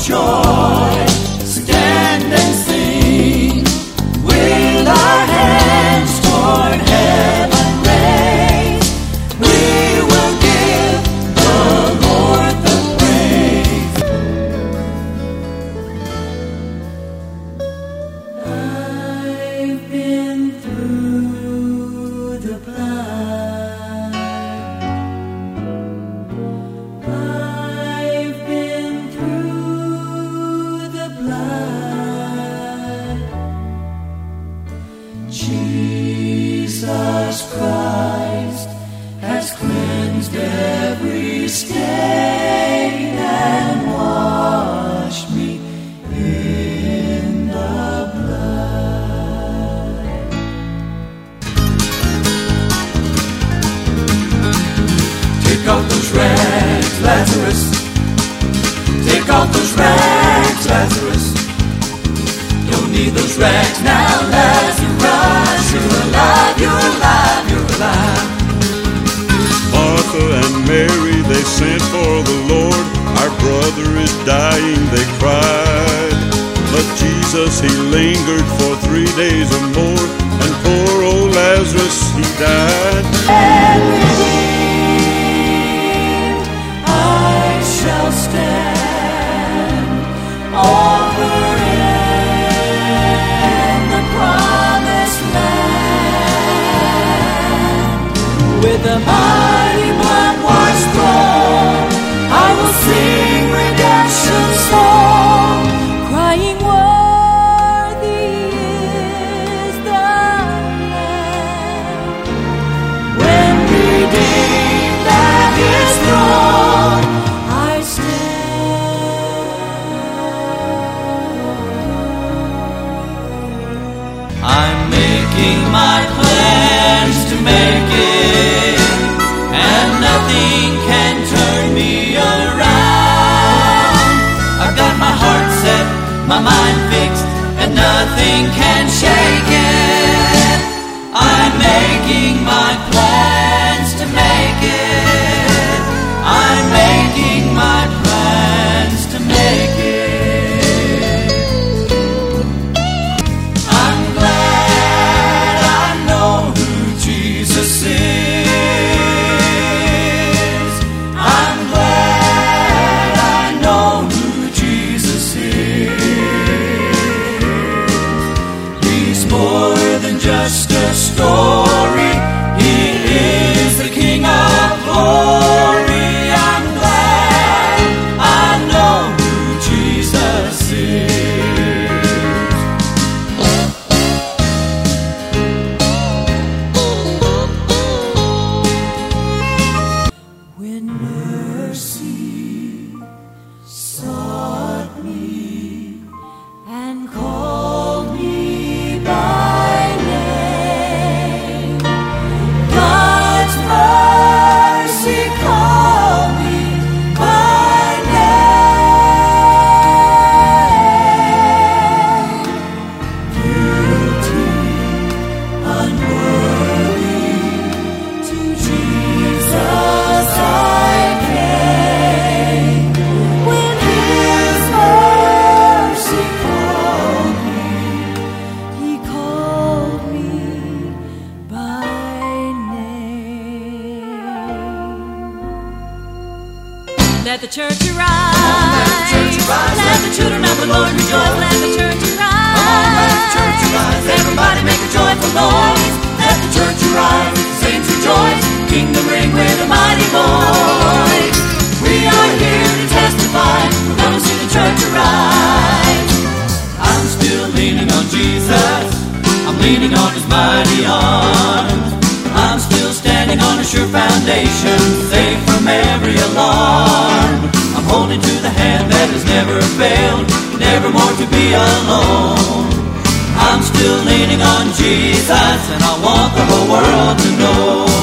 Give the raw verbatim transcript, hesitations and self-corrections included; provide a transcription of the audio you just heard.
joy, stand and sing, with our hands toward heaven raised, we will give the Lord the praise. I've been through the blood, I've been through the blood. Jesus Christ has cleansed every stain and washed me in the blood. Take off those rags, Lazarus. Take off those rags, Lazarus. Don't need those rags now, Lazarus. You're alive, you're alive, you're alive. Martha and Mary, they sent for the Lord. Our brother is dying, they cried. But Jesus, he lingered for three days or more, and poor old Lazarus, he died. And redeemed, I shall stand over in the promised land. With the mighty blood-washed throne, I will sing redemption's song, crying, worthy is the Lamb. When redeemed at His throne, I stand. I'm making my plans to make it, and nothing can turn me around. I've got my heart set, my mind fixed, and nothing can shake it. I'm making my plans to make it. I'm making my plans to make it. I'm glad I know who Jesus is. I'm glad I know who Jesus is. He's more than just a story. He is the King of glory. I'm glad I know who Jesus is. When mercy sought me and called me by name, God's mercy called me by name. Guilty, unworthy, to Jesus I came. When His mercy called me, He called me by name. Let the church arise. Let the church arise. Let the children of the Lord rejoice. Let the church arise. Come on, let the church arise. Everybody make a joyful noise. Let the church arise. Saints rejoice. Kingdom ring with a mighty voice. We are here to testify. We're gonna see the church arise. I'm still leaning on Jesus. I'm leaning on His mighty arms. I'm still standing on a sure foundation, safe from every alarm. I'm holding to the hand that has never failed, never more to be alone. I'm still leaning on Jesus, and I want the whole world to know.